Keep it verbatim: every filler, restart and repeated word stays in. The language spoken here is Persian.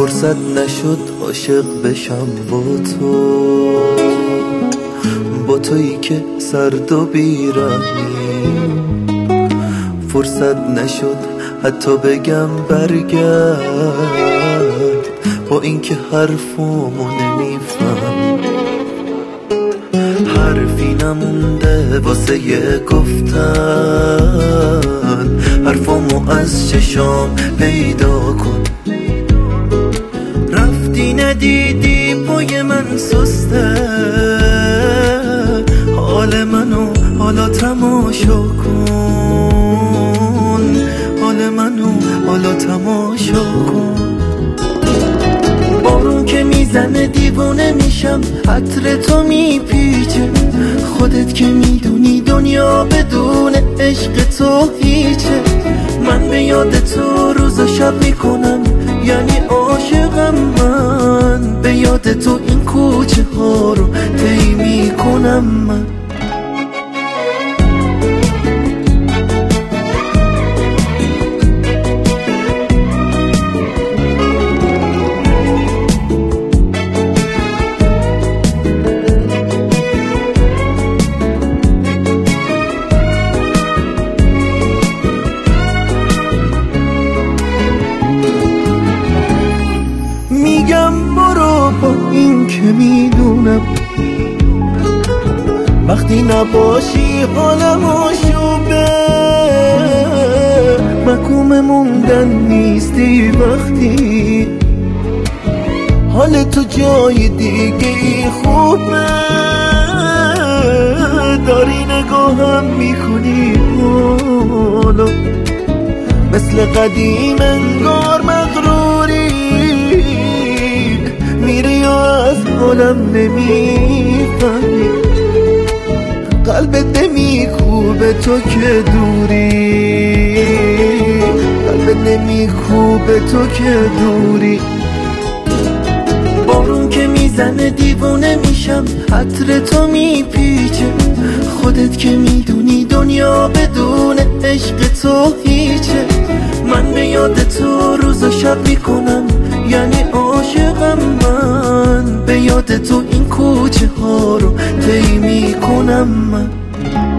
فرصت نشد عاشق بشم با تو، با تویی که سرد و بیرحمی. فرصت نشد حتی بگم برگرد، با اینکه حرفمو نمیفهم. حرفی نمونده واسه گفتن، حرفمو از چشام پیدا کن. رفتی ندیدی پای من سسته، حال منو حالا تماشا کن، حال منو حالا تماشا کن. بارون که میزنه دیوونه میشم، عطر تو میپیچه. خودت که میدونی دنیا بدون عشق تو هیچه. من به یاد تو روز و شب میکنم، یعنی عاشقم من. به یاد تو این کوچه ها رو طی میکنم من. میگم برو با این که میدونم، وقتی نباشی حالم آشوبه. مکوم موندن نیستی وقتی حال تو جای دیگه خوبه. داری نگاهم میکنی حالا، مثل قدیم انگار مغروری. میری و از حالم نمیفهمی، قلبت نمیکوبه تو که دوری. قلبت نمیکوبه تو که دوری. بارون که میزنه دیوونه میشم، عطر تو میپیچه. خودت که میدونی دنیا بدون عشق تو هیچه. من به یاد تو روز و شب میکنم، یعنی عاشقم من. به یاد تو این کوچه ها رو طی میکنم من.